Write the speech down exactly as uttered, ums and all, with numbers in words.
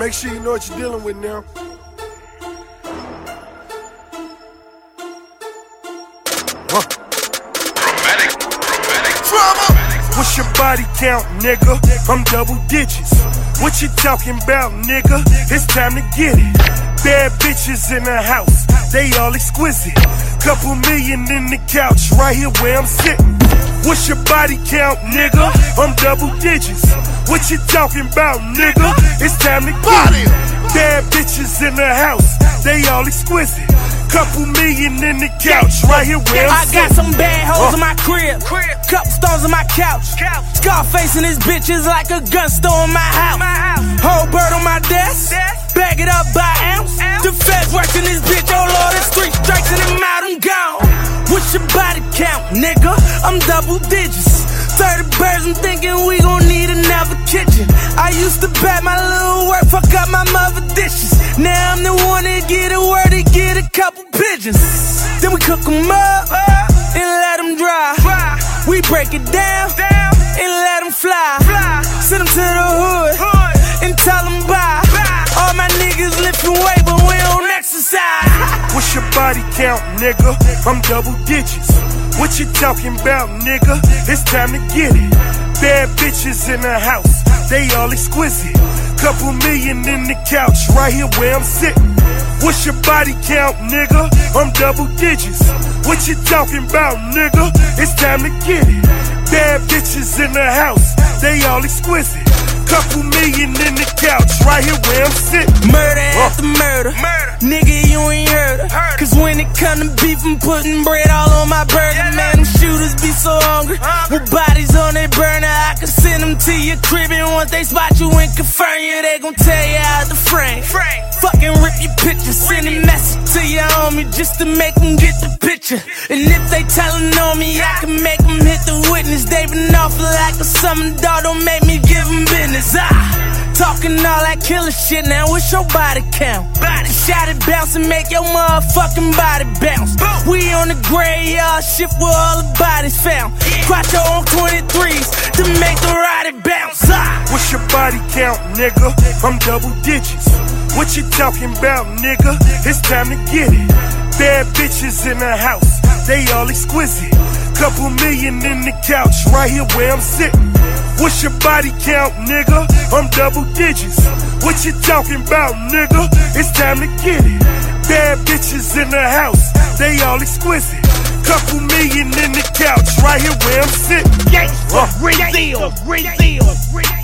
Make sure you know what you're dealing with now. Huh. Romantic, romantic, Drama. What's your body count, nigga? I'm double digits. What you talking about, nigga? It's time to get it. Bad bitches in the house, they all exquisite. Couple million in the couch, right here where I'm sitting. What's your body count, nigga? I'm double digits. What you talking about, nigga? It's time to get it. Bad bitches in the house, they all exquisite. Couple million in the couch, right here where I'm I sitting. got some bad hoes in my crib, couple stones in my couch. Scarface and his bitches like a gun store in my house. Whole bird on my desk, bag it up by ounce. The feds working this bitch, oh lord, the street strikes and them out, I'm gone. What's your body count, nigga? I'm double digits. thirty birds, I'm thinking we gon' need another kitchen. I used to bet my little work, fuck up my mother dishes. Now I'm the one that get a word, to get a couple pigeons. Then we cook them up and let them dry. We break it down and let them fly. Send them to the hood and tell them bye. All my niggas lifting weight, but we don't exercise. What's your body count, nigga? I'm double digits. What you talking about, nigga? It's time to get it. Bad bitches in the house, they all exquisite. Couple million in the couch, right here where I'm sitting. What's your body count, nigga? I'm double digits. What you talking about, nigga? It's time to get it. Bad bitches in the house, they all exquisite. Couple million in the couch, right here where I'm sitting. Murder after murder, nigga, you ain't heard her. Cause when it come to beef, I'm putting bread all on my burger. Man, them shooters be so hungry. With bodies on their burner, I can send them to your crib. And once they spot you and confirm you, they gon' tell you out the frame. Fucking rip your picture, send a message to your homie just to make them get the picture. And if they tellin' on me, I can make them hit the witness. They been awful like a summer dog, don't make me give them business. Ah, talking all that killer shit, now what's your body count? Body shot it bounce and make your motherfucking body bounce. Boom. We on the graveyard shift where all the bodies found. Yeah. Quattro on twenty-threes to make the ride bounce. Ah. What's your body count, nigga? I'm double digits. What you talking about, nigga? It's time to get it. Bad bitches in the house, they all exquisite. Couple million in the couch, right here where I'm sitting. What's your body count, nigga? I'm double digits. What you talking about, nigga? It's time to get it. Bad bitches in the house, they all exquisite. Couple million in the couch, right here where I'm sitting. Gangsta, real deal, real deal.